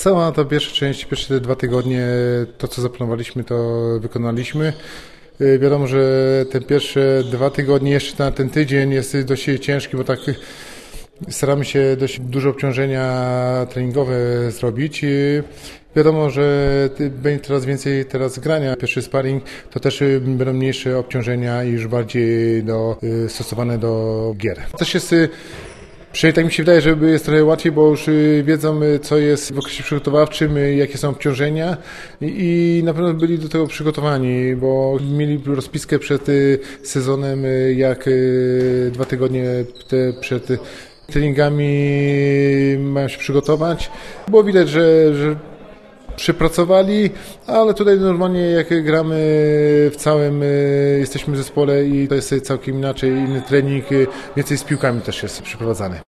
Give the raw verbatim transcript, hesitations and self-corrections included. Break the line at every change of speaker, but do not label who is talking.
Cała ta pierwsza część, pierwsze te dwa tygodnie, to co zaplanowaliśmy, to wykonaliśmy. Wiadomo, że te pierwsze dwa tygodnie, jeszcze na ten tydzień jest dość ciężki, bo tak staramy się dość duże obciążenia treningowe zrobić. Wiadomo, że będzie coraz więcej teraz grania. Pierwszy sparring to też będą mniejsze obciążenia i już bardziej do, stosowane do gier. Też jest, przynajmniej tak mi się wydaje, że jest trochę łatwiej, bo już wiedzą, co jest w okresie przygotowawczym, jakie są obciążenia i na pewno byli do tego przygotowani, bo mieli rozpiskę przed sezonem, jak dwa tygodnie przed treningami mają się przygotować. Było widać, że, że przypracowali, ale tutaj normalnie jak gramy w całym, jesteśmy w zespole i to jest całkiem inaczej, inny trening, więcej z piłkami też jest przeprowadzany.